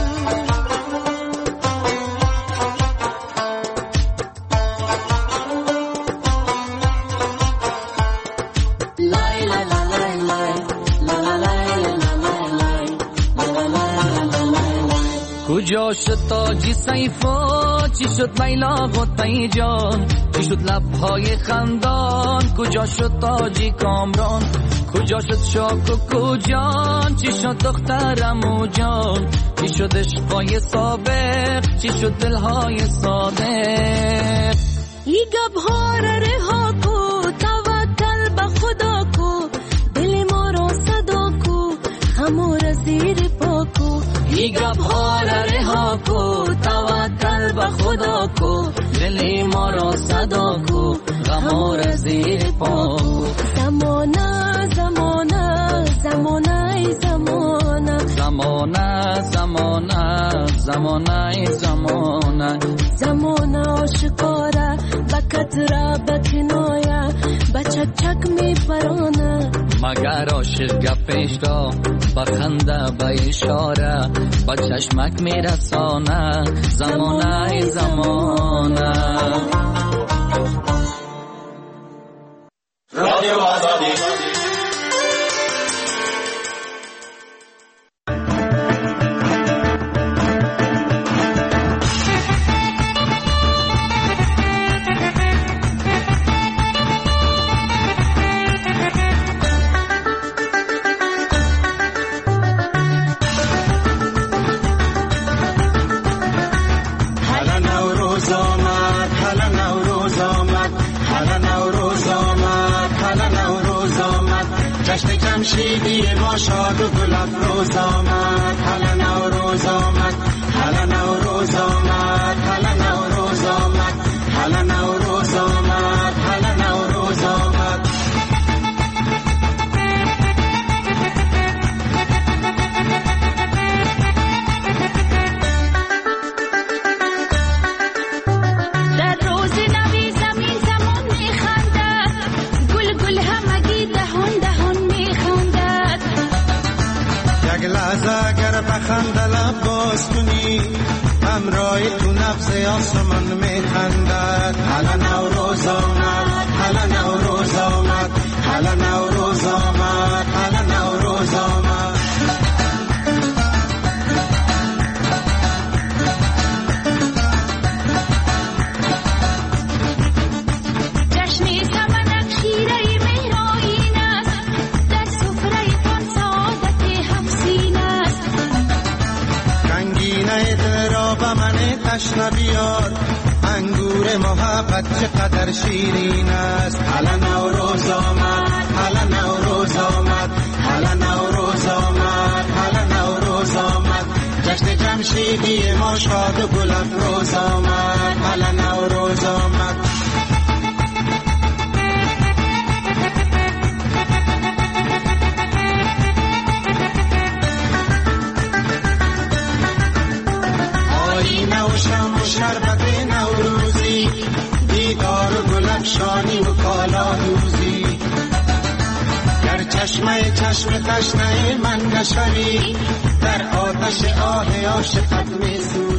کجا شد تاجی سیفا چی شد لیلا غطای جان چی شد لبهای خندان کجا شد تاجی کامران کجا شد شاک و کجان چی شد دخترم و جان چی شد عشقای سابق چی شد دلهای صادق ای گبها را رها کو توکل به خدا کو دل ما را صدا کو همو را زیر پا کو ای گپ‌ها را رها کو توکل به خدا کو دل ما را صدا کو غم را زیر پا کو زمانه زمانه زمانه زمانه زمانه زمانه زمانه زمانه زمانه آشکاره بکتره بکنایه بچک چک می پرانه مگر عاشق گپش را بخنده به اشاره با چشمک می رسانه زمانه زمانه جمشیدی ما شاد و گل افروز آمد، هلا نوروز آمد، هلا نوروز آمد، هلا نوروز آمد، هلا نوروز آمد، هلا نوروز آمد. در روز نوی زمین زمان میخندد، گل گل همگی دهان دهان میخندد. یک لحظه اگر بخنده لب باز کنی، همراه تو نبض آسمان میخندد. هلا نوروز آمد، هلا نوروز آمد، هلا نوروز آمد، هلا نوروز آمد. جشن سمنک شیره مهرآیین است، در سفره پان سعادت هفسین است. رنگینه دل را به من تشنه بیار، انگور محبت چقدر شیرین است. هلا نوروز آمد، هلا نوروز آمد، هلا نوروز آمد، هلا نوروز آمد. جشن جمشیدی ما شاد و گل افروز آمد، هلا نوروز آمد. آینه و شم و شربت نوروزی، دیدار و گل افشانی و کالا دوزی. گر چشمه چشم تشنه من نشوی، در آتش آه عاشقت می سوزی.